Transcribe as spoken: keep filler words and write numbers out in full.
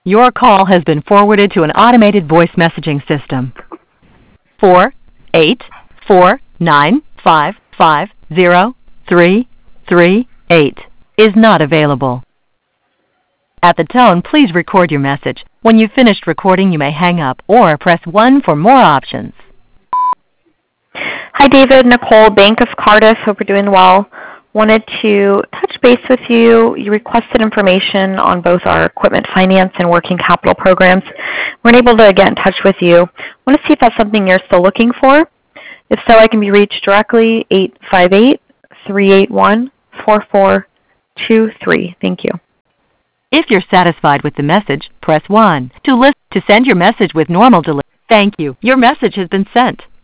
Your call has been forwarded to an automated voice messaging system. Four eight four nine five five zero three three eight is not available. At the tone, please record your message. When you've finished recording, you may hang up or press one for more options. Hi, David. Nicole, Bank of Cardiff. Hope you're doing well. Wanted to touch base with you. You requested information on both our equipment finance and working capital programs. We're able to get in touch with you. Want to see if that's something you're still looking for. If so, I can be reached directly, eight five eight, three eight one, four four two three. Thank you. If you're satisfied with the message, press one. To list to send your message with normal delivery. Thank you. Your message has been sent.